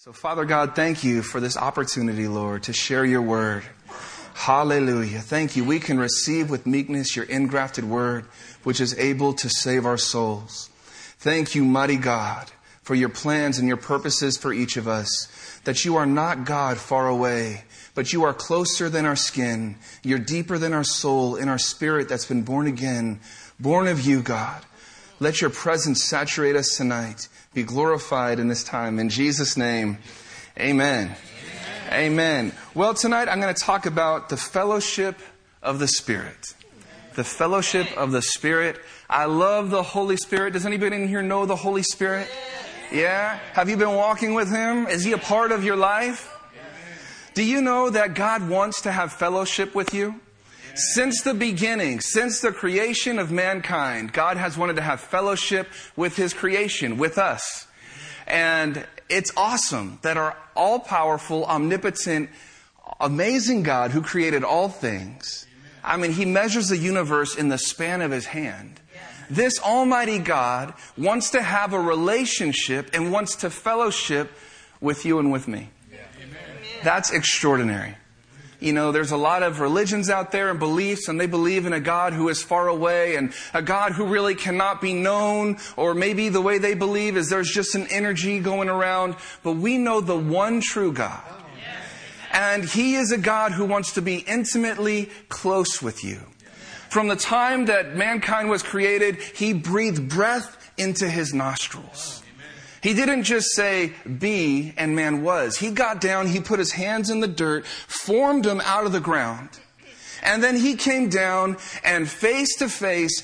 So, Father God, thank you for this opportunity, Lord, to share your word. Hallelujah. Thank you. We can receive with meekness your engrafted word, which is able to save our souls. Thank you, mighty God, for your plans and your purposes for each of us, that you are not God far away, but you are closer than our skin. You're deeper than our soul, in our spirit that's been born again, born of you, God. Let your presence saturate us tonight. Be glorified in this time. In Jesus' name, amen. Amen. Well, tonight I'm going to talk about the fellowship of the Spirit. The fellowship of the Spirit. I love the Holy Spirit. Does anybody in here know the Holy Spirit? Yeah? Have you been walking with Him? Is He a part of your life? Do you know that God wants to have fellowship with you? Since the beginning, since the creation of mankind, God has wanted to have fellowship with His creation, with us. And it's awesome that our all-powerful, omnipotent, amazing God who created all things, I mean, He measures the universe in the span of His hand. This almighty God wants to have a relationship and wants to fellowship with you and with me. That's extraordinary. You know, there's a lot of religions out there and beliefs, and they believe in a God who is far away and a God who really cannot be known, or maybe the way they believe is there's just an energy going around. But we know the one true God. And He is a God who wants to be intimately close with you. From the time that mankind was created, He breathed breath into His nostrils. He didn't just say, be, and man was. He got down, He put His hands in the dirt, formed him out of the ground. And then He came down and face to face,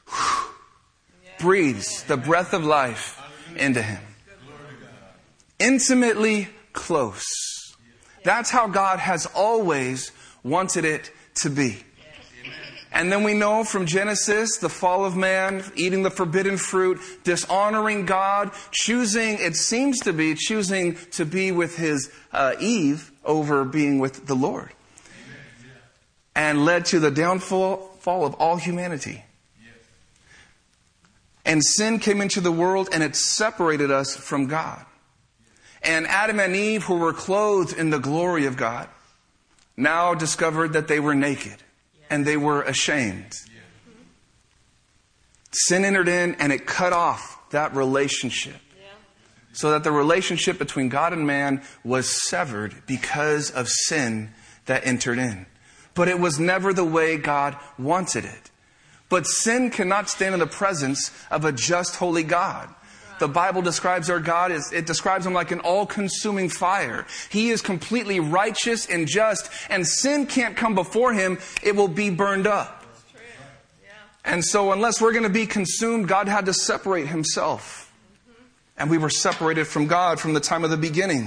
breathes the breath of life into him. Intimately close. That's how God has always wanted it to be. And then we know from Genesis, the fall of man, eating the forbidden fruit, dishonoring God, choosing to be with his Eve over being with the Lord. And led to the downfall of all humanity. And sin came into the world and it separated us from God. And Adam and Eve, who were clothed in the glory of God, now discovered that they were naked. And they were ashamed. Sin entered in and it cut off that relationship. So that the relationship between God and man was severed because of sin that entered in. But it was never the way God wanted it. But sin cannot stand in the presence of a just, holy God. The Bible describes our God it describes Him like an all-consuming fire. He is completely righteous and just, and sin can't come before Him. It will be burned up. And so unless we're going to be consumed, God had to separate Himself. And we were separated from God from the time of the beginning.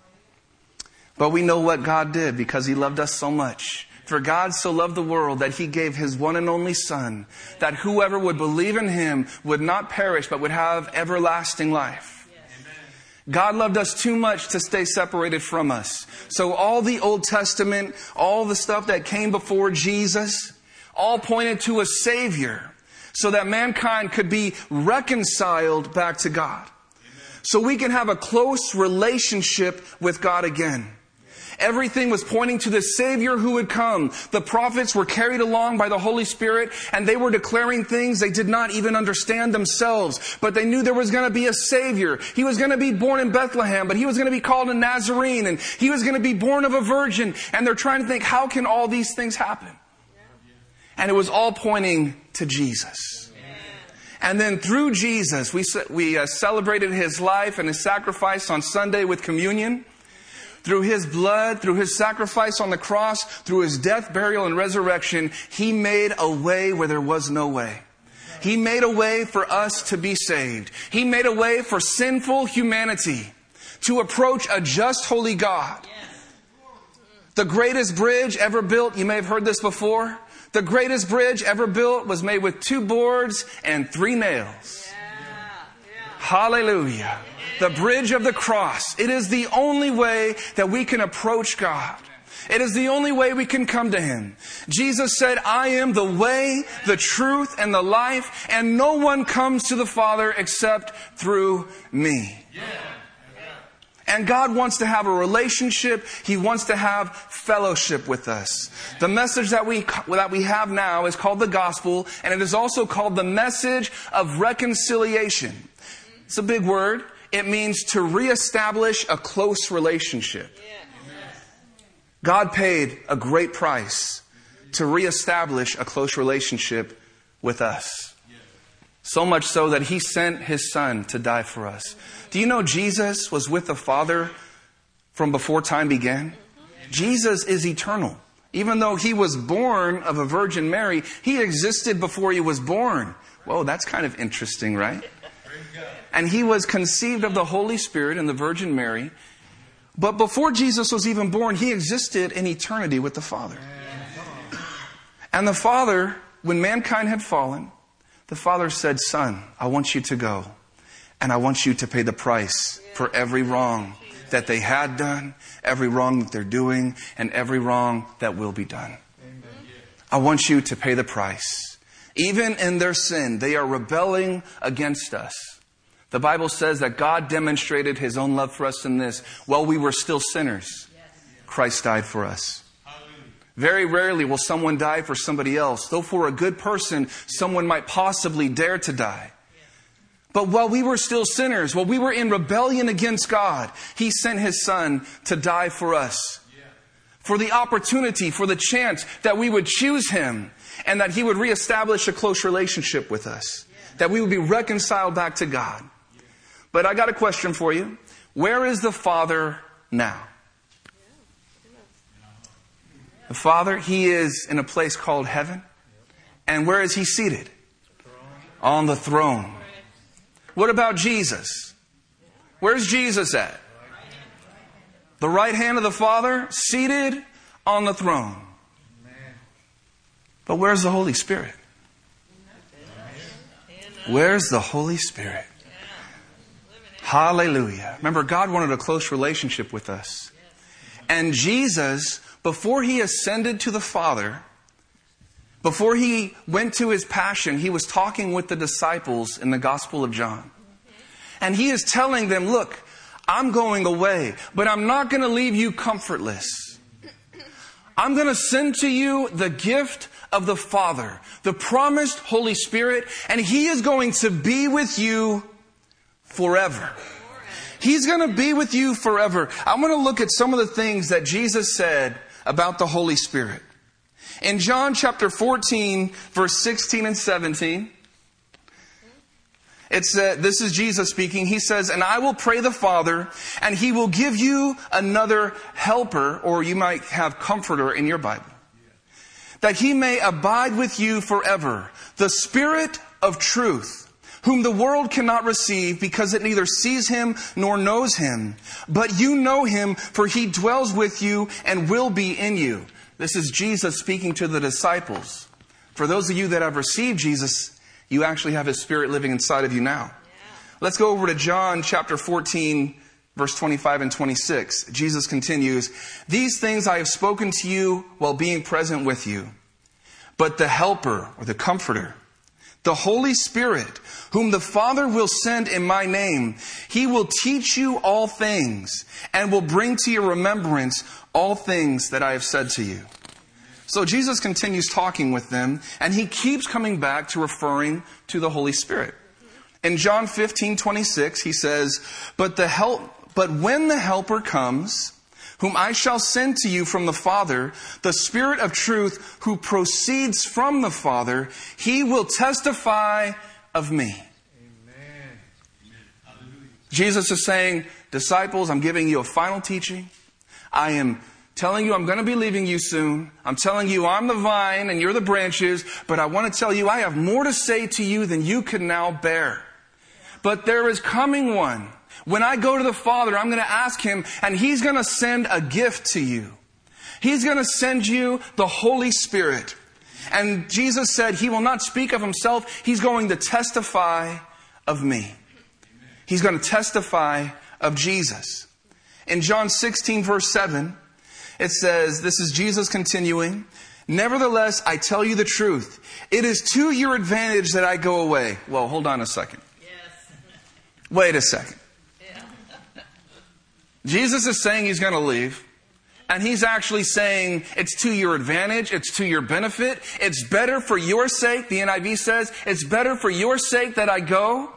But we know what God did because He loved us so much. For God so loved the world that He gave His one and only Son, that whoever would believe in Him would not perish, but would have everlasting life. God loved us too much to stay separated from us. So all the Old Testament, all the stuff that came before Jesus, all pointed to a Savior, so that mankind could be reconciled back to God. So we can have a close relationship with God again. Everything was pointing to the Savior who would come. The prophets were carried along by the Holy Spirit, and they were declaring things they did not even understand themselves. But they knew there was going to be a Savior. He was going to be born in Bethlehem, but He was going to be called a Nazarene, and He was going to be born of a virgin. And they're trying to think, how can all these things happen? And it was all pointing to Jesus. And then through Jesus, we celebrated His life and His sacrifice on Sunday with communion. Through His blood, through His sacrifice on the cross, through His death, burial, and resurrection, He made a way where there was no way. He made a way for us to be saved. He made a way for sinful humanity to approach a just, holy God. The greatest bridge ever built, you may have heard this before, the greatest bridge ever built was made with 2 boards and 3 nails. Hallelujah. The bridge of the cross. It is the only way that we can approach God. It is the only way we can come to Him. Jesus said, I am the way, the truth, and the life, and no one comes to the Father except through me. And God wants to have a relationship. He wants to have fellowship with us. The message that we have now is called the gospel, and it is also called the message of reconciliation. It's a big word. It means to reestablish a close relationship. God paid a great price to reestablish a close relationship with us. So much so that He sent His Son to die for us. Do you know Jesus was with the Father from before time began? Jesus is eternal. Even though He was born of a Virgin Mary, He existed before He was born. Whoa, that's kind of interesting, right? And He was conceived of the Holy Spirit and the Virgin Mary. But before Jesus was even born, He existed in eternity with the Father. And the Father, when mankind had fallen, the Father said, Son, I want you to go. And I want you to pay the price for every wrong that they had done, every wrong that they're doing, and every wrong that will be done. I want you to pay the price. Even in their sin, they are rebelling against us. The Bible says that God demonstrated His own love for us in this. While we were still sinners, Christ died for us. Very rarely will someone die for somebody else, though for a good person, someone might possibly dare to die. But while we were still sinners, while we were in rebellion against God, He sent His Son to die for us. For the opportunity, for the chance that we would choose Him and that He would reestablish a close relationship with us. That we would be reconciled back to God. But I got a question for you. Where is the Father now? The Father, He is in a place called heaven. And where is He seated? On the throne. What about Jesus? Where's Jesus at? The right hand of the Father, seated on the throne. But where's the Holy Spirit? Where's the Holy Spirit? Hallelujah. Remember, God wanted a close relationship with us. And Jesus, before He ascended to the Father, before He went to His passion, He was talking with the disciples in the Gospel of John. And He is telling them, look, I'm going away, but I'm not going to leave you comfortless. I'm going to send to you the gift of the Father, the promised Holy Spirit, and He is going to be with you forever. He's going to be with you forever. I'm going to look at some of the things that Jesus said about the Holy Spirit. In John chapter 14, verse 16 and 17, this is Jesus speaking. He says, and I will pray the Father, and He will give you another helper, or you might have comforter in your Bible, that He may abide with you forever. The Spirit of truth, whom the world cannot receive because it neither sees Him nor knows Him. But you know Him, for He dwells with you and will be in you. This is Jesus speaking to the disciples. For those of you that have received Jesus, you actually have His Spirit living inside of you now. Let's go over to John chapter 14, verse 25 and 26. Jesus continues, these things I have spoken to you while being present with you. But the Helper, or the Comforter, the Holy Spirit, whom the Father will send in my name, He will teach you all things and will bring to your remembrance all things that I have said to you. So Jesus continues talking with them, and He keeps coming back to referring to the Holy Spirit. In John 15:26, He says, But when the Helper comes, whom I shall send to you from the Father, the Spirit of truth who proceeds from the Father, He will testify of me. Amen. Jesus is saying, disciples, I'm giving you a final teaching. I am telling you I'm going to be leaving you soon. I'm telling you I'm the vine and you're the branches. But I want to tell you I have more to say to you than you can now bear. But there is coming one. When I go to the Father, I'm going to ask Him, and He's going to send a gift to you. He's going to send you the Holy Spirit. And Jesus said He will not speak of Himself. He's going to testify of me. He's going to testify of Jesus. In John 16, verse 7, it says, this is Jesus continuing, nevertheless, I tell you the truth. It is to your advantage that I go away. Well, hold on a second. Yes. Wait a second. Jesus is saying he's going to leave. And he's actually saying it's to your advantage. It's to your benefit. It's better for your sake. The NIV says it's better for your sake that I go.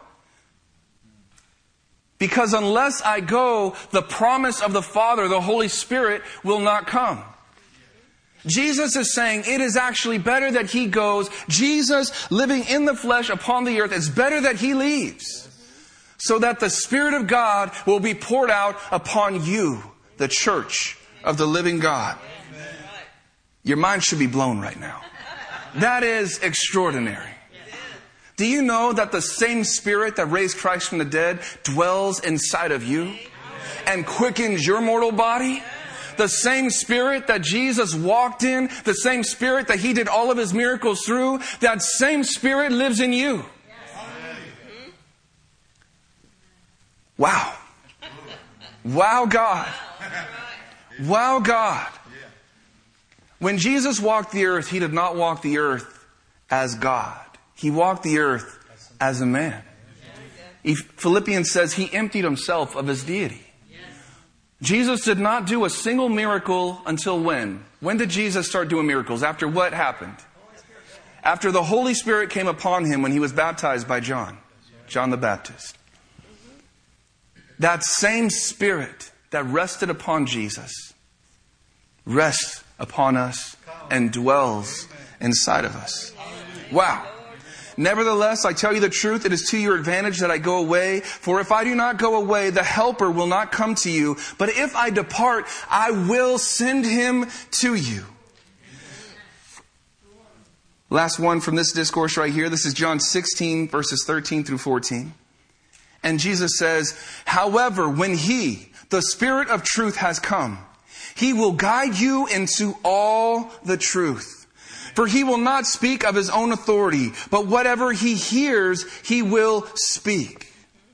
Because unless I go, the promise of the Father, the Holy Spirit, will not come. Jesus is saying it is actually better that he goes. Jesus living in the flesh upon the earth, it's better that he leaves. So that the Spirit of God will be poured out upon you, the church of the living God. Your mind should be blown right now. That is extraordinary. Do you know that the same Spirit that raised Christ from the dead dwells inside of you and quickens your mortal body? The same Spirit that Jesus walked in, the same Spirit that he did all of his miracles through, that same Spirit lives in you. Wow. Wow, God. Wow, God. When Jesus walked the earth, he did not walk the earth as God. He walked the earth as a man. Philippians says he emptied himself of his deity. Jesus did not do a single miracle until when? When did Jesus start doing miracles? After what happened? After the Holy Spirit came upon him when he was baptized by John the Baptist. That same Spirit that rested upon Jesus rests upon us and dwells inside of us. Wow. Nevertheless, I tell you the truth, it is to your advantage that I go away. For if I do not go away, the Helper will not come to you. But if I depart, I will send him to you. Last one from this discourse right here. This is John 16, verses 13 through 14. And Jesus says, however, when he, the Spirit of truth, has come, he will guide you into all the truth. For he will not speak of his own authority, but whatever he hears, he will speak.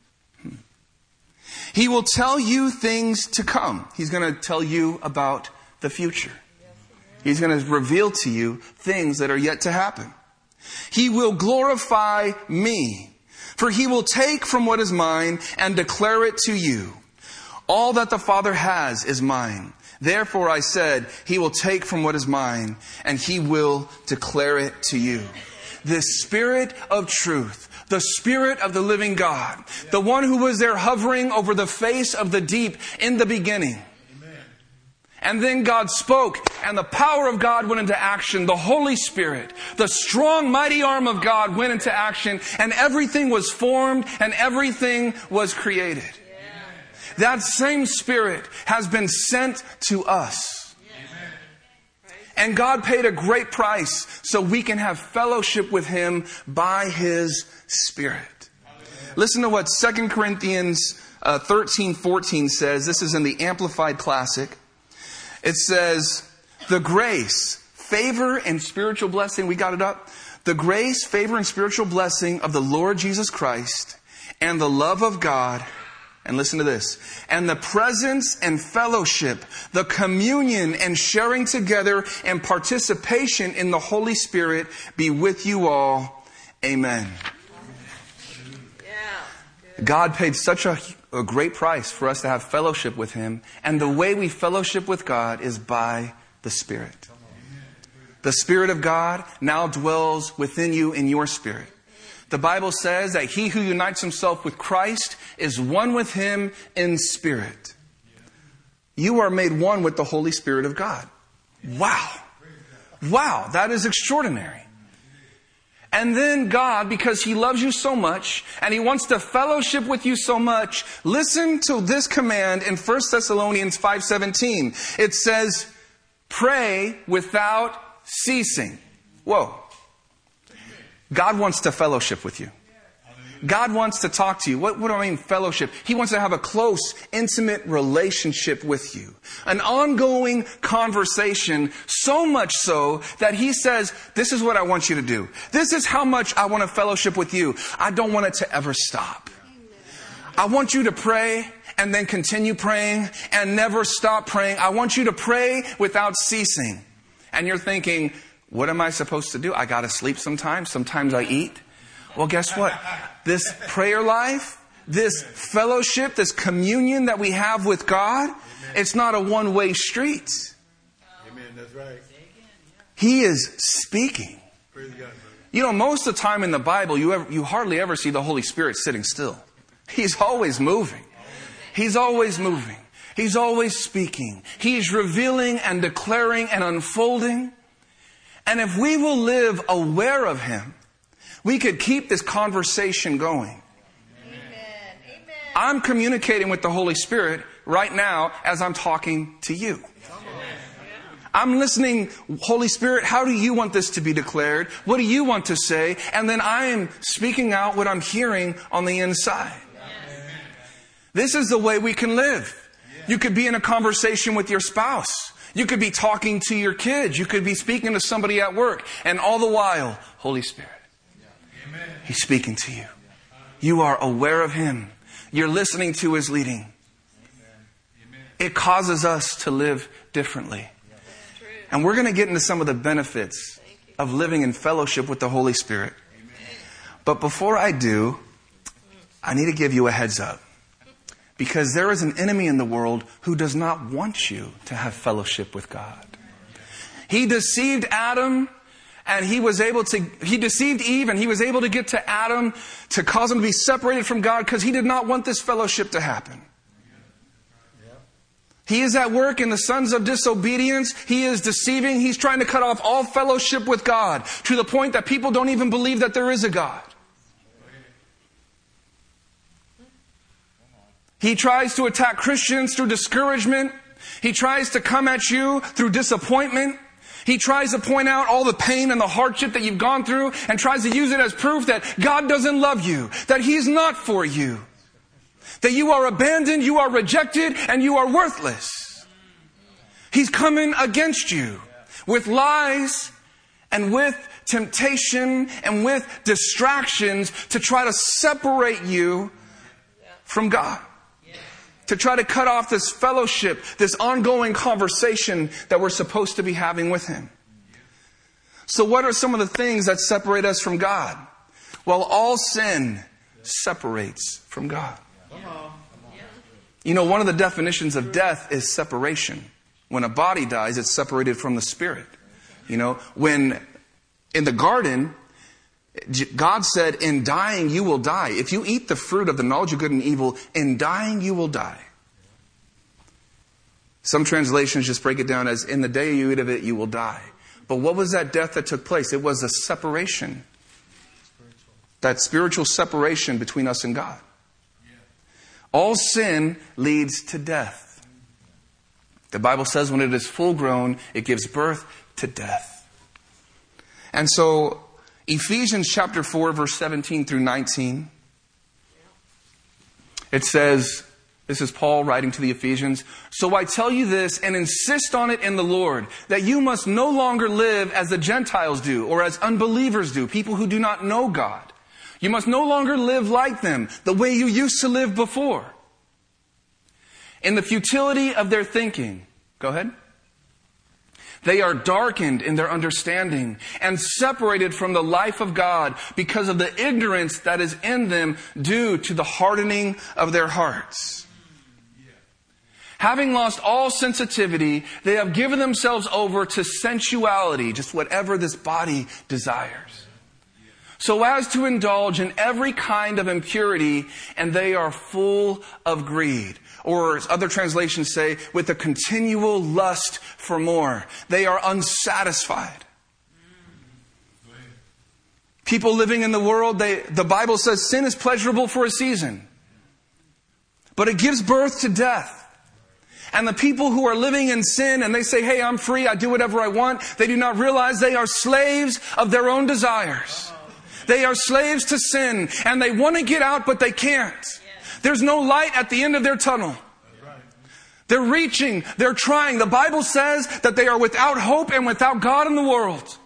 He will tell you things to come. He's going to tell you about the future. He's going to reveal to you things that are yet to happen. He will glorify me, for he will take from what is mine and declare it to you. All that the Father has is mine. Therefore I said, he will take from what is mine and he will declare it to you. The Spirit of truth, the Spirit of the living God, the one who was there hovering over the face of the deep in the beginning. And then God spoke and the power of God went into action. The Holy Spirit, the strong, mighty arm of God went into action and everything was formed and everything was created. That same Spirit has been sent to us. And God paid a great price so we can have fellowship with him by his Spirit. Listen to what 2 Corinthians 13:14 says. This is in the Amplified Classic. It says, the grace, favor, and spiritual blessing, we got it up. The grace, favor, and spiritual blessing of the Lord Jesus Christ and the love of God, and listen to this, and the presence and fellowship, the communion and sharing together and participation in the Holy Spirit be with you all. Amen. God paid such a great price for us to have fellowship with him. And the way we fellowship with God is by the Spirit. The Spirit of God now dwells within you in your spirit. The Bible says that he who unites himself with Christ is one with him in spirit. You are made one with the Holy Spirit of God. Wow. Wow, that is extraordinary. And then God, because he loves you so much and he wants to fellowship with you so much, listen to this command in 1 Thessalonians 5:17. It says, pray without ceasing. Whoa. God wants to fellowship with you. God wants to talk to you. What do I mean fellowship? He wants to have a close, intimate relationship with you. An ongoing conversation, so much so that he says, this is what I want you to do. This is how much I want to fellowship with you. I don't want it to ever stop. I want you to pray and then continue praying and never stop praying. I want you to pray without ceasing. And you're thinking, what am I supposed to do? I got to sleep sometimes. Sometimes I eat. Well, guess what? This prayer life, this fellowship, this communion that we have with God, it's not a one-way street. Amen. That's right. He is speaking. Praise God, brother. You know, most of the time in the Bible, you hardly ever see the Holy Spirit sitting still. He's always moving. He's always moving. He's always speaking. He's revealing and declaring and unfolding. And if we will live aware of Him, we could keep this conversation going. Amen. I'm communicating with the Holy Spirit right now as I'm talking to you. I'm listening, Holy Spirit, how do you want this to be declared? What do you want to say? And then I am speaking out what I'm hearing on the inside. This is the way we can live. You could be in a conversation with your spouse. You could be talking to your kids. You could be speaking to somebody at work. And all the while, Holy Spirit, He's speaking to you. You are aware of Him. You're listening to His leading. It causes us to live differently. And we're going to get into some of the benefits of living in fellowship with the Holy Spirit. But before I do, I need to give you a heads up. Because there is an enemy in the world who does not want you to have fellowship with God. He deceived Adam and he deceived Eve and he was able to get to Adam to cause him to be separated from God because he did not want this fellowship to happen. He is at work in the sons of disobedience. He is deceiving. He's trying to cut off all fellowship with God to the point that people don't even believe that there is a God. He tries to attack Christians through discouragement. He tries to come at you through disappointment. He tries to point out all the pain and the hardship that you've gone through and tries to use it as proof that God doesn't love you, that He's not for you, that you are abandoned, you are rejected, and you are worthless. He's coming against you with lies and with temptation and with distractions to try to separate you from God. To try to cut off this fellowship, this ongoing conversation that we're supposed to be having with Him. So what are some of the things that separate us from God? Well, all sin separates from God. You know, one of the definitions of death is separation. When a body dies, it's separated from the spirit. You know, when in the garden, God said, in dying you will die. If you eat the fruit of the knowledge of good and evil, in dying you will die. Some translations just break it down as, in the day you eat of it, you will die. But what was that death that took place? It was a separation. That spiritual separation between us and God. All sin leads to death. The Bible says when it is full grown, it gives birth to death. And so, Ephesians chapter 4, verse 17 through 19. It says, this is Paul writing to the Ephesians. So I tell you this and insist on it in the Lord, that you must no longer live as the Gentiles do or as unbelievers do, people who do not know God. You must no longer live like them, the way you used to live before. In the futility of their thinking. Go ahead. They are darkened in their understanding and separated from the life of God because of the ignorance that is in them due to the hardening of their hearts. Having lost all sensitivity, they have given themselves over to sensuality, just whatever this body desires, so as to indulge in every kind of impurity, and they are full of greed. Or as other translations say, with a continual lust for more. They are unsatisfied. People living in the world, the Bible says sin is pleasurable for a season. But it gives birth to death. And the people who are living in sin and they say, hey, I'm free, I do whatever I want. They do not realize they are slaves of their own desires. They are slaves to sin and they want to get out, but they can't. There's no light at the end of their tunnel. They're reaching, they're trying. The Bible says that they are without hope and without God in the world.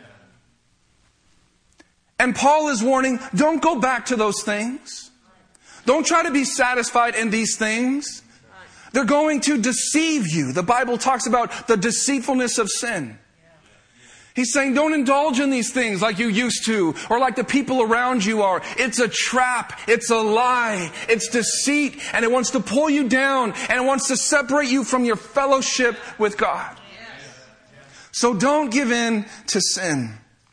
And Paul is warning, don't go back to those things. Don't try to be satisfied in these things. They're going to deceive you. The Bible talks about the deceitfulness of sin. He's saying, don't indulge in these things like you used to, or like the people around you are. It's a trap. It's a lie. It's deceit. And it wants to pull you down. And it wants to separate you from your fellowship with God. So don't give in to sin.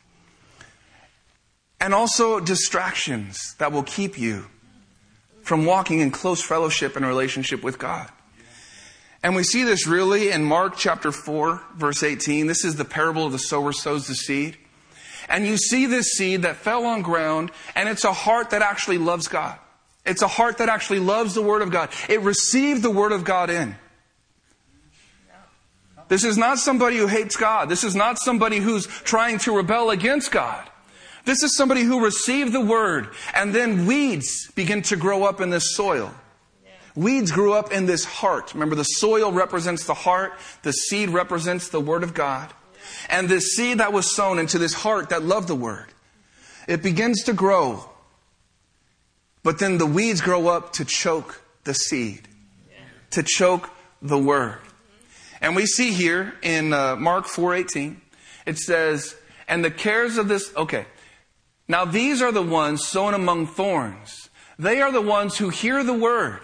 And also distractions that will keep you from walking in close fellowship and relationship with God. And we see this really in Mark chapter 4, verse 18. This is the parable of the sower sows the seed. And you see this seed that fell on ground, and it's a heart that actually loves God. It's a heart that actually loves the Word of God. It received the Word of God in. This is not somebody who hates God. This is not somebody who's trying to rebel against God. This is somebody who received the Word, and then weeds begin to grow up in this soil. Weeds grew up in this heart. Remember, the soil represents the heart. The seed represents the Word of God. And this seed that was sown into this heart that loved the Word, it begins to grow. But then the weeds grow up to choke the seed, to choke the Word. And we see here in Mark 4:18, it says, and the cares of this, now these are the ones sown among thorns. They are the ones who hear the Word.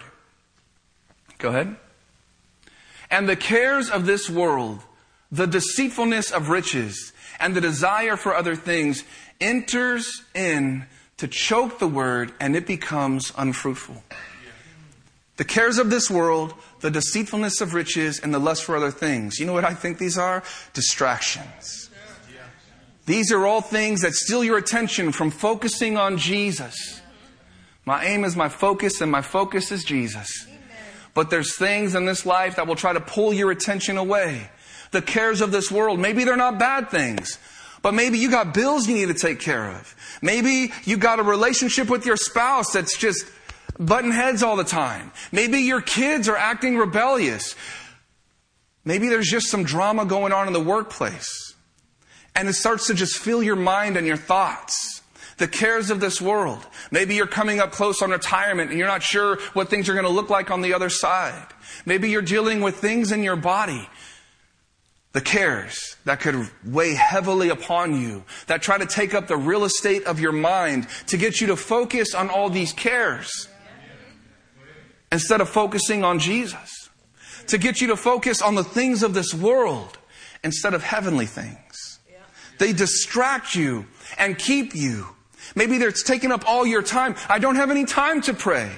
Go ahead. And the cares of this world, the deceitfulness of riches, and the desire for other things enters in to choke the Word, and it becomes unfruitful. The cares of this world, the deceitfulness of riches, and the lust for other things. You know what I think these are? Distractions. These are all things that steal your attention from focusing on Jesus. My aim is my focus, and my focus is Jesus. But there's things in this life that will try to pull your attention away. The cares of this world, maybe they're not bad things, but maybe you got bills you need to take care of. Maybe you got a relationship with your spouse that's just butting heads all the time. Maybe your kids are acting rebellious. Maybe there's just some drama going on in the workplace. And it starts to just fill your mind and your thoughts. The cares of this world. Maybe you're coming up close on retirement and you're not sure what things are going to look like on the other side. Maybe you're dealing with things in your body. The cares that could weigh heavily upon you, that try to take up the real estate of your mind to get you to focus on all these cares instead of focusing on Jesus. To get you to focus on the things of this world instead of heavenly things. They distract you and keep you. Maybe it's taking up all your time. I don't have any time to pray.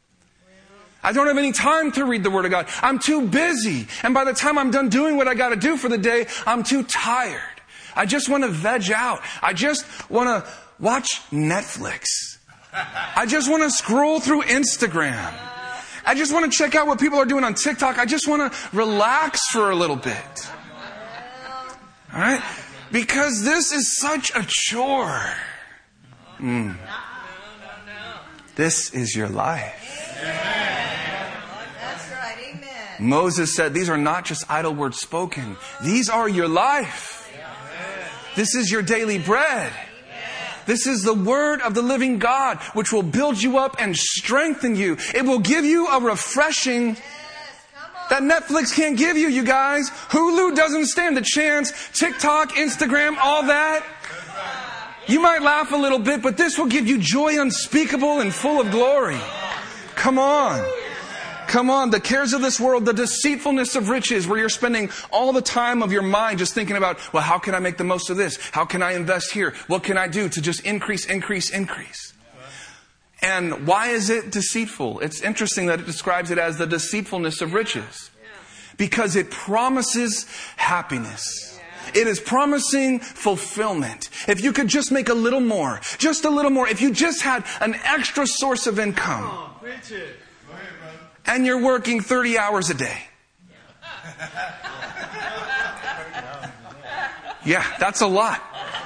I don't have any time to read the Word of God. I'm too busy. And by the time I'm done doing what I got to do for the day, I'm too tired. I just want to veg out. I just want to watch Netflix. I just want to scroll through Instagram. I just want to check out what people are doing on TikTok. I just want to relax for a little bit. All right? Because this is such a chore. This is your life. That's right. Amen. Moses said, these are not just idle words spoken. These are your life. This is your daily bread. This is the Word of the living God, which will build you up and strengthen you. It will give you a refreshing that Netflix can't give you, you guys. Hulu doesn't stand a chance. TikTok, Instagram, all that. You might laugh a little bit, but this will give you joy unspeakable and full of glory. Come on. Come on. The cares of this world, the deceitfulness of riches, where you're spending all the time of your mind just thinking about, well, how can I make the most of this? How can I invest here? What can I do to just increase? And why is it deceitful? It's interesting that it describes it as the deceitfulness of riches. Because it promises happiness. It is promising fulfillment. If you could just make a little more, just a little more, if you just had an extra source of income, and you're working 30 hours a day. Yeah, that's a lot.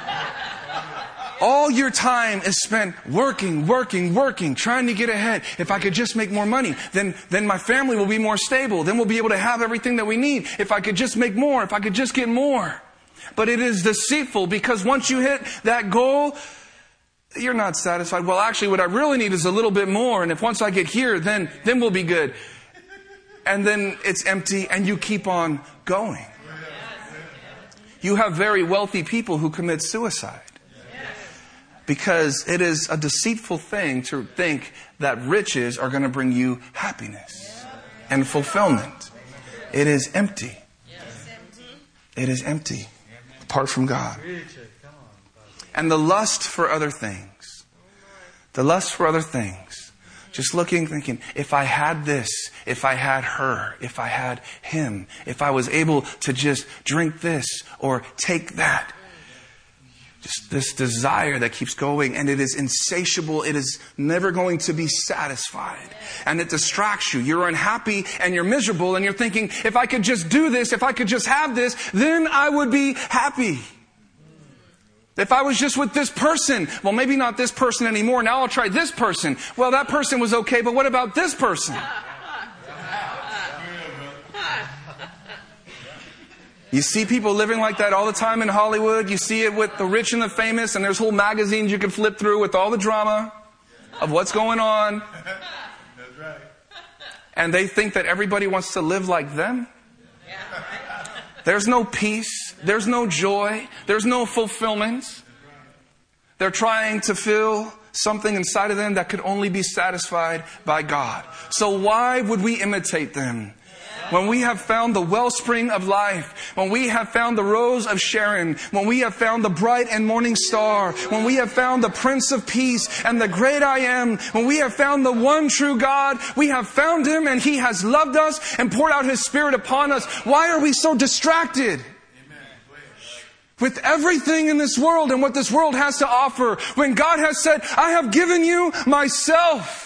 All your time is spent working, trying to get ahead. If I could just make more money, then my family will be more stable. Then we'll be able to have everything that we need. If I could just make more, if I could just get more. But it is deceitful, because once you hit that goal, you're not satisfied. Well, actually, what I really need is a little bit more. And if once I get here, then we'll be good. And then it's empty and you keep on going. You have very wealthy people who commit suicide. Because it is a deceitful thing to think that riches are going to bring you happiness and fulfillment. It is empty. It is empty apart from God. And the lust for other things. The lust for other things. Just looking, thinking, if I had this, if I had her, if I had him, if I was able to just drink this or take that. Just this desire that keeps going, and it is insatiable. It is never going to be satisfied. And it distracts you. You're unhappy and you're miserable and you're thinking, if I could just do this, if I could just have this, then I would be happy. If I was just with this person, well, maybe not this person anymore. Now I'll try this person. Well, that person was okay, but what about this person? You see people living like that all the time in Hollywood. You see it with the rich and the famous, and there's whole magazines you can flip through with all the drama of what's going on. That's right. And they think that everybody wants to live like them. There's no peace. There's no joy. There's no fulfillment. They're trying to fill something inside of them that could only be satisfied by God. So why would we imitate them? When we have found the wellspring of life, when we have found the rose of Sharon, when we have found the bright and morning star, when we have found the Prince of Peace and the great I am, when we have found the one true God, we have found Him and He has loved us and poured out His Spirit upon us. Why are we so distracted with everything in this world and what this world has to offer when God has said, I have given you myself.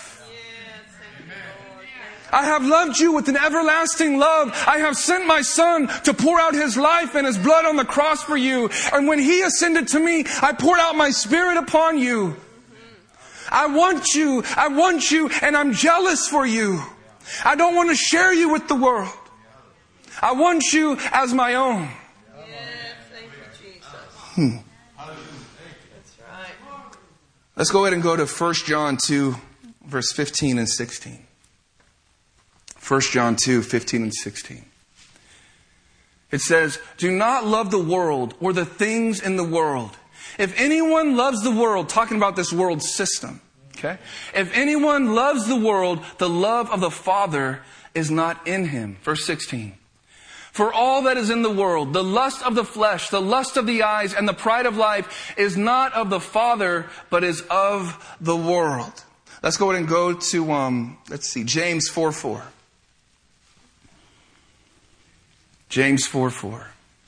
I have loved you with an everlasting love. I have sent my Son to pour out His life and His blood on the cross for you. And when He ascended to me, I poured out my Spirit upon you. I want you, and I'm jealous for you. I don't want to share you with the world. I want you as my own. Yes, thank you, Jesus. That's right. Let's go ahead and go to 1 John 2, verse 15 and 16. 1 John 2, 15 and 16. It says, do not love the world or the things in the world. If anyone loves the world, talking about this world system, okay? If anyone loves the world, the love of the Father is not in him. Verse 16. For all that is in the world, the lust of the flesh, the lust of the eyes, and the pride of life is not of the Father, but is of the world. Let's go ahead and go to, James 4:4. James 4:4.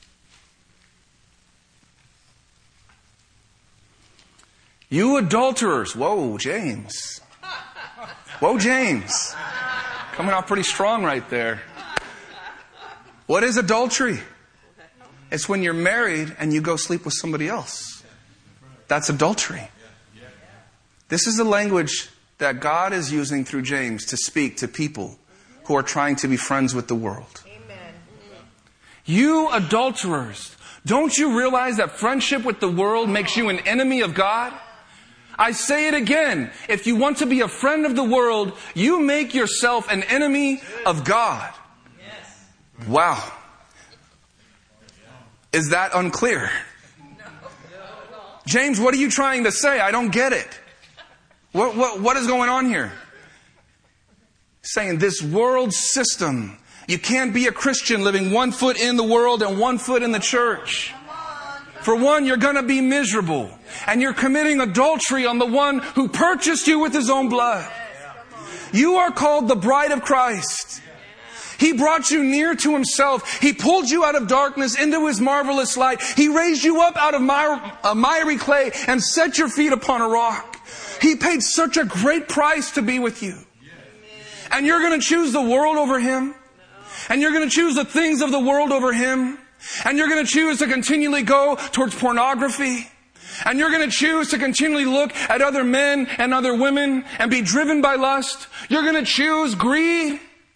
You adulterers. Whoa, James. Whoa, James. Coming out pretty strong right there. What is adultery? It's when you're married and you go sleep with somebody else. That's adultery. This is the language that God is using through James to speak to people who are trying to be friends with the world. You adulterers, don't you realize that friendship with the world makes you an enemy of God? I say it again. If you want to be a friend of the world, you make yourself an enemy of God. Wow. Is that unclear? James, what are you trying to say? I don't get it. What is going on here? Saying this world system. You can't be a Christian living one foot in the world and one foot in the church. For one, you're going to be miserable. And you're committing adultery on the one who purchased you with His own blood. You are called the bride of Christ. He brought you near to Himself. He pulled you out of darkness into His marvelous light. He raised you up out of miry clay and set your feet upon a rock. He paid such a great price to be with you. And you're going to choose the world over Him. And you're going to choose the things of the world over Him. And you're going to choose to continually go towards pornography. And you're going to choose to continually look at other men and other women and be driven by lust. You're going to choose greed.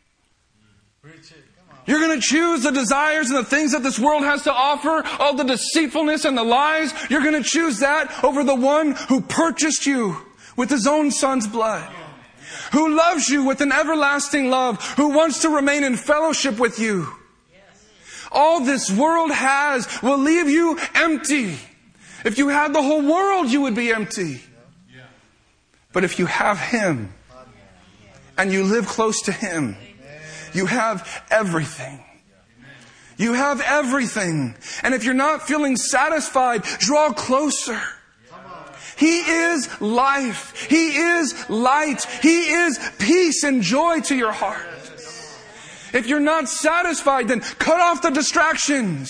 You're going to choose the desires and the things that this world has to offer, all the deceitfulness and the lies. You're going to choose that over the one who purchased you with His own Son's blood. Who loves you with an everlasting love, who wants to remain in fellowship with you. all this world has will leave you empty. If you had the whole world, you would be empty. But if you have Him and you live close to Him, you have everything. You have everything. And if you're not feeling satisfied, draw closer. He is life. He is light. He is peace and joy to your heart. If you're not satisfied, then cut off the distractions.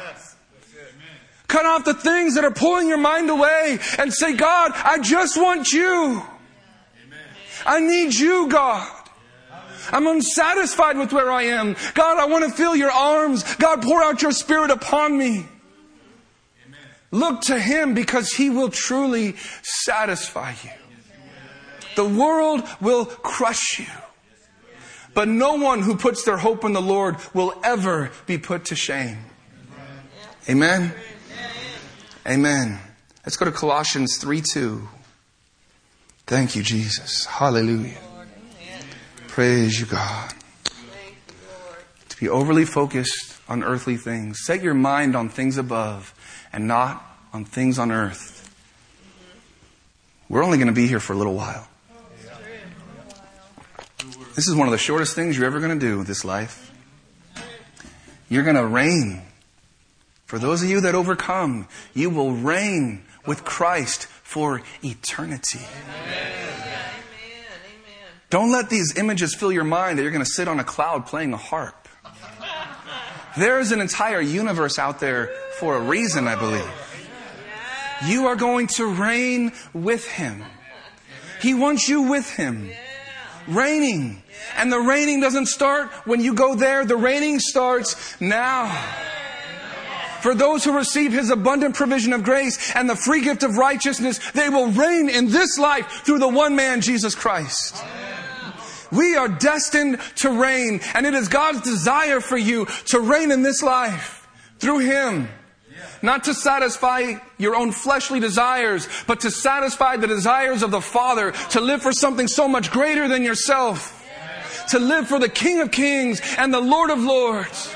Cut off the things that are pulling your mind away and say, God, I just want you. I need you, God. I'm unsatisfied with where I am. God, I want to feel your arms. God, pour out your Spirit upon me. Look to Him because He will truly satisfy you. The world will crush you. But no one who puts their hope in the Lord will ever be put to shame. Amen? Amen. Let's go to Colossians 3:2. Thank you, Jesus. Hallelujah. Praise you, God. To be overly focused on earthly things. Set your mind on things above and not on things on earth. We're only going to be here for a little while. This is one of the shortest things you're ever going to do with this life. You're going to reign. For those of you that overcome, you will reign with Christ for eternity. Amen. Don't let these images fill your mind that you're going to sit on a cloud playing a harp. There is an entire universe out there for a reason, I believe. You are going to reign with Him. He wants you with Him. Reigning. And the reigning doesn't start when you go there. The reigning starts now. For those who receive His abundant provision of grace and the free gift of righteousness, they will reign in this life through the one man, Jesus Christ. We are destined to reign, and it is God's desire for you to reign in this life through Him. Not to satisfy your own fleshly desires, but to satisfy the desires of the Father, to live for something so much greater than yourself. To live for the King of Kings and the Lord of Lords.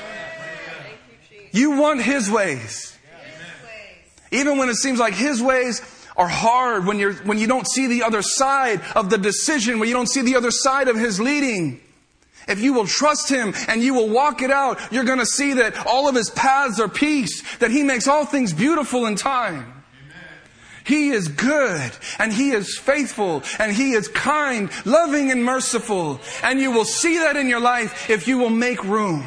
You want His ways. Even when it seems like His ways are hard, when you don't see the other side of the decision, when you don't see the other side of His leading. If you will trust Him and you will walk it out, you're going to see that all of His paths are peace, that He makes all things beautiful in time. He is good and He is faithful and He is kind, loving and merciful. And you will see that in your life if you will make room.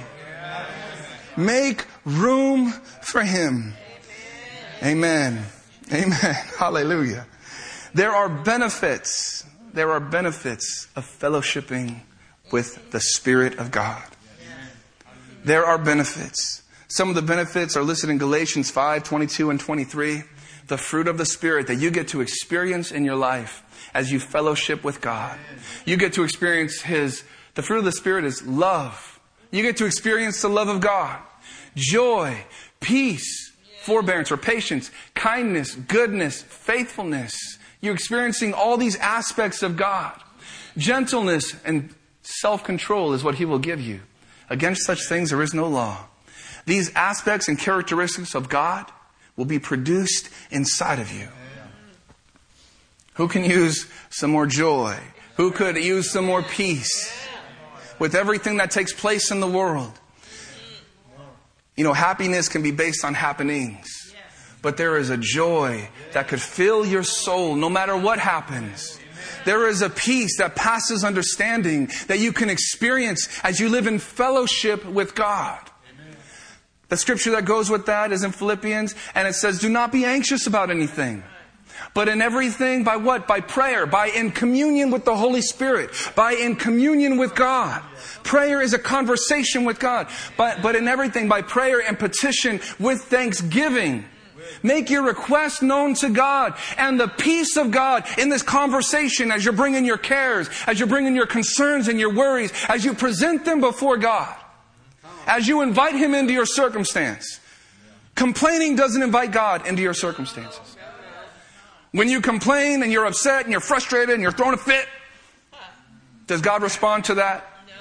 Make room for Him. Amen. Amen. Hallelujah. There are benefits. There are benefits of fellowshipping with the Spirit of God. There are benefits. Some of the benefits are listed in Galatians 5:22 and 23. The fruit of the Spirit that you get to experience in your life as you fellowship with God. You get to experience the fruit of the Spirit is love. You get to experience the love of God. Joy, peace, forbearance or patience, kindness, goodness, faithfulness. You're experiencing all these aspects of God. Gentleness and self-control is what He will give you. Against such things there is no law. These aspects and characteristics of God will be produced inside of you. Who can use some more joy? Who could use some more peace? With everything that takes place in the world. You know, happiness can be based on happenings. But there is a joy that could fill your soul no matter what happens. There is a peace that passes understanding that you can experience as you live in fellowship with God. The scripture that goes with that is in Philippians, and it says, do not be anxious about anything. But in everything, by what? By prayer, by in communion with the Holy Spirit, by in communion with God. Prayer is a conversation with God. But in everything, by prayer and petition with thanksgiving. Make your request known to God, and the peace of God in this conversation as you're bringing your cares, as you're bringing your concerns and your worries, as you present them before God, as you invite Him into your circumstance. Complaining doesn't invite God into your circumstances. When you complain and you're upset and you're frustrated and you're throwing a fit, does God respond to that?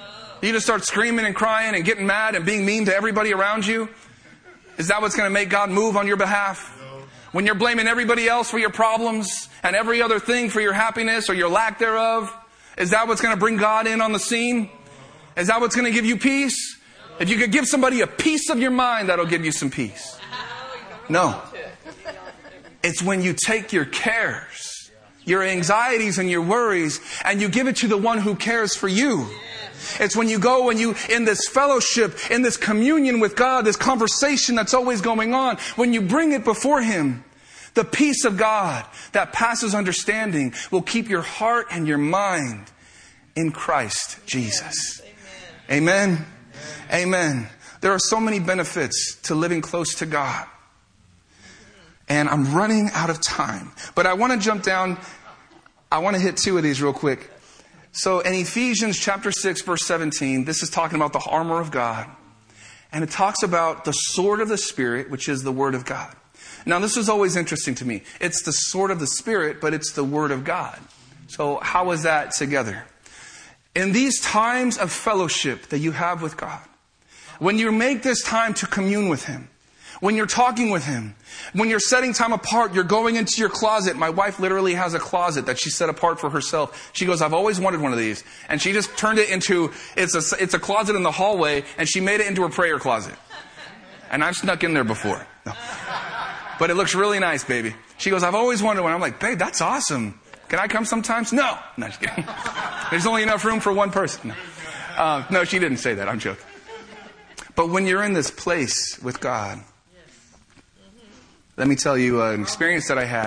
You just start screaming and crying and getting mad and being mean to everybody around you? Is that what's going to make God move on your behalf? When you're blaming everybody else for your problems and every other thing for your happiness or your lack thereof, is that what's going to bring God in on the scene? Is that what's going to give you peace? If you could give somebody a piece of your mind, that'll give you some peace. No. It's when you take your cares, your anxieties and your worries, and you give it to the one who cares for you. It's when you go and you, in this fellowship, in this communion with God, this conversation that's always going on, when you bring it before Him, the peace of God that passes understanding will keep your heart and your mind in Christ Jesus. Amen. Amen. There are so many benefits to living close to God. And I'm running out of time. But I want to jump down. I want to hit two of these real quick. So in Ephesians chapter 6, verse 17, this is talking about the armor of God. And it talks about the sword of the Spirit, which is the Word of God. Now, this is always interesting to me. It's the sword of the Spirit, but it's the Word of God. So how is that together? In these times of fellowship that you have with God, when you make this time to commune with Him, when you're talking with Him, when you're setting time apart, you're going into your closet. My wife literally has a closet that she set apart for herself. She goes, I've always wanted one of these. And she just turned it into, it's a closet in the hallway, and she made it into her prayer closet. And I've snuck in there before. No. But it looks really nice, baby. She goes, I've always wanted one. I'm like, babe, that's awesome. Can I come sometimes? No. No, just kidding. There's only enough room for one person. No, she didn't say that. I'm joking. But when you're in this place with God, let me tell you an experience that I had.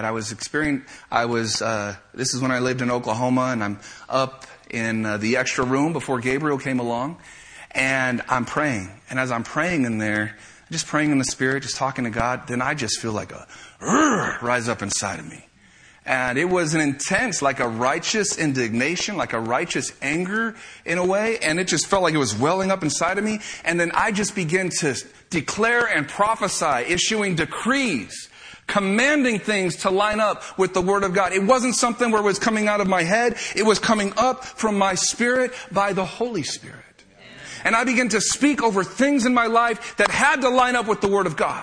This is when I lived in Oklahoma, and I'm up in the extra room before Gabriel came along, and I'm praying. And as I'm praying in there, just praying in the Spirit, just talking to God, then I just feel like a rise up inside of me. And it was an intense, like a righteous indignation, like a righteous anger in a way. And it just felt like it was welling up inside of me. And then I just began to declare and prophesy, issuing decrees, commanding things to line up with the Word of God. It wasn't something where it was coming out of my head. It was coming up from my spirit by the Holy Spirit. And I began to speak over things in my life that had to line up with the Word of God.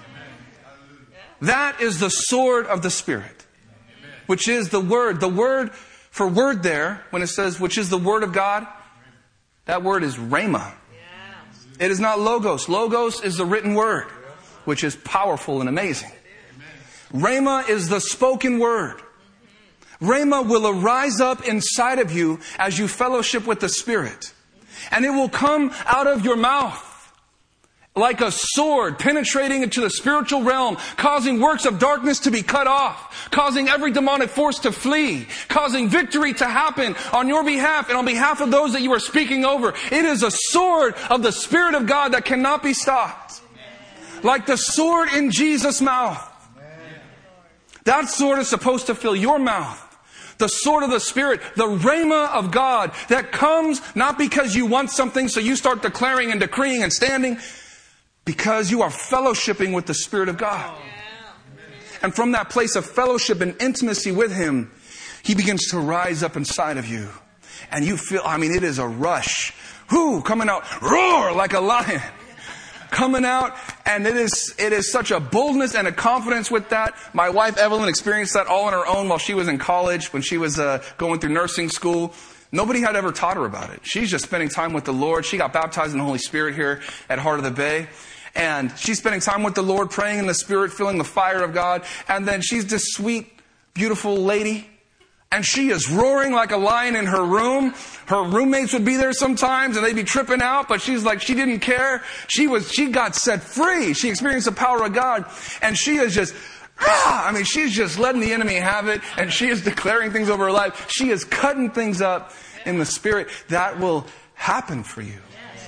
That is the sword of the Spirit, which is the Word. The word for word there, when it says, which is the Word of God, that word is rhema. It is not logos. Logos is the written word, which is powerful and amazing. Rhema is the spoken word. Rhema will arise up inside of you as you fellowship with the Spirit. And it will come out of your mouth like a sword penetrating into the spiritual realm, causing works of darkness to be cut off, causing every demonic force to flee, causing victory to happen on your behalf and on behalf of those that you are speaking over. It is a sword of the Spirit of God that cannot be stopped. Like the sword in Jesus' mouth. That sword is supposed to fill your mouth. The sword of the Spirit, the rhema of God that comes not because you want something so you start declaring and decreeing and standing, because you are fellowshipping with the Spirit of God. And from that place of fellowship and intimacy with Him, He begins to rise up inside of you. And you feel, it is a rush. Coming out, roar like a lion. Coming out, and it is such a boldness and a confidence with that. My wife Evelyn experienced that all on her own while she was in college, when she was going through nursing school. Nobody had ever taught her about it. She's just spending time with the Lord. She got baptized in the Holy Spirit here at Heart of the Bay. And she's spending time with the Lord, praying in the Spirit, feeling the fire of God. And then she's this sweet, beautiful lady. And she is roaring like a lion in her room. Her roommates would be there sometimes and they'd be tripping out, but she's like, she didn't care. She got set free. She experienced the power of God. And she is just, she's just letting the enemy have it. And she is declaring things over her life. She is cutting things up in the Spirit. That will happen for you.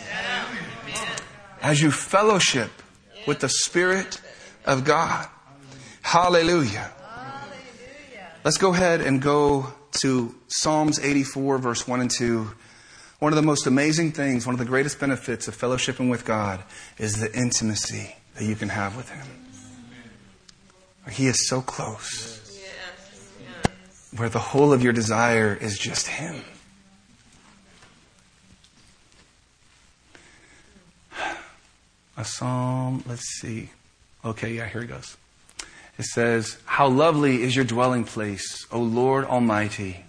As you fellowship with the Spirit of God. Hallelujah. Let's go ahead and go to Psalms 84, verse 1 and 2. One of the most amazing things, one of the greatest benefits of fellowshipping with God is the intimacy that you can have with Him. He is so close. Where the whole of your desire is just Him. A psalm, let's see. Okay, yeah, here it goes. It says, how lovely is your dwelling place, O Lord Almighty.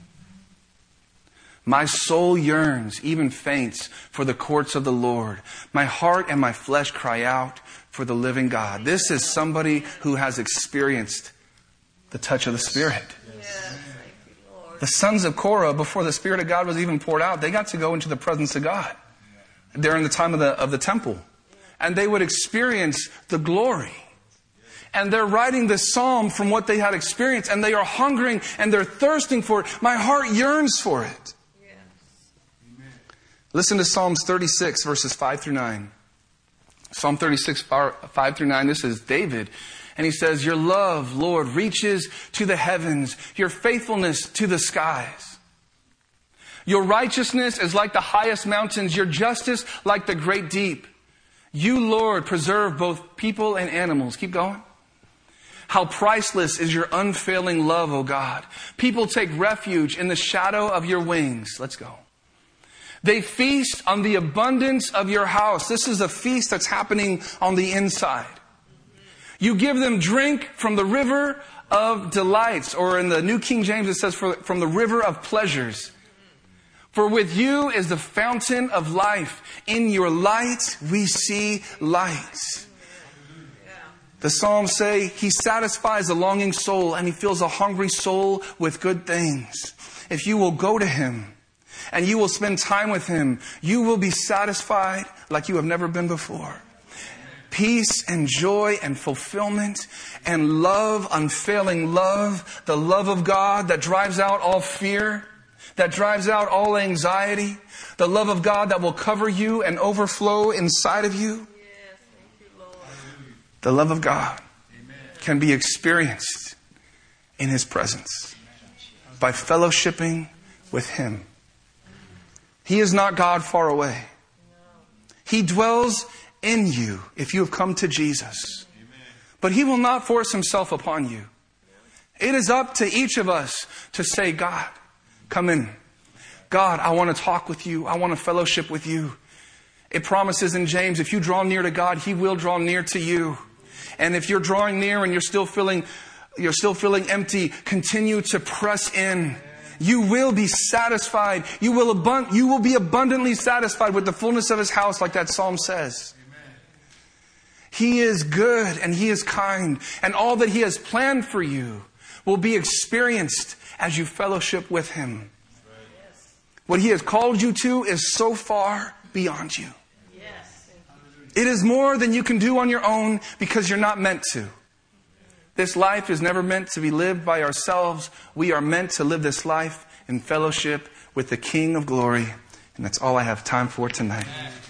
My soul yearns, even faints, for the courts of the Lord. My heart and my flesh cry out for the living God. This is somebody who has experienced the touch of the Spirit. Yes. The sons of Korah, before the Spirit of God was even poured out, they got to go into the presence of God during the time of the temple. And they would experience the glory. And they're writing this psalm from what they had experienced. And they are hungering and they're thirsting for it. My heart yearns for it. Yes. Listen to Psalms 36, verses 5 through 9. Psalm 36, 5 through 9. This is David. And he says, your love, Lord, reaches to the heavens. Your faithfulness to the skies. Your righteousness is like the highest mountains. Your justice like the great deep. You, Lord, preserve both people and animals. Keep going. How priceless is your unfailing love, O God. People take refuge in the shadow of your wings. Let's go. They feast on the abundance of your house. This is a feast that's happening on the inside. You give them drink from the river of delights. Or in the New King James it says from the river of pleasures. For with you is the fountain of life. In your light we see light. The Psalms say he satisfies a longing soul and he fills a hungry soul with good things. If you will go to him and you will spend time with him, you will be satisfied like you have never been before. Peace and joy and fulfillment and love, unfailing love, the love of God that drives out all fear, that drives out all anxiety, the love of God that will cover you and overflow inside of you. Yes, thank you, Lord. The love of God can be experienced in his presence by fellowshipping with him. He is not God far away. He dwells in you if you have come to Jesus. But he will not force himself upon you. It is up to each of us to say, God, come in. God, I want to talk with you. I want to fellowship with you. It promises in James, if you draw near to God, he will draw near to you. And if you're drawing near and you're still feeling empty, continue to press in. You will be satisfied. You will be abundantly satisfied with the fullness of his house, like that psalm says. He is good and he is kind, and all that he has planned for you will be experienced as you fellowship with him. What he has called you to is so far beyond you. It is more than you can do on your own because you're not meant to. This life is never meant to be lived by ourselves. We are meant to live this life in fellowship with the King of Glory. And that's all I have time for tonight.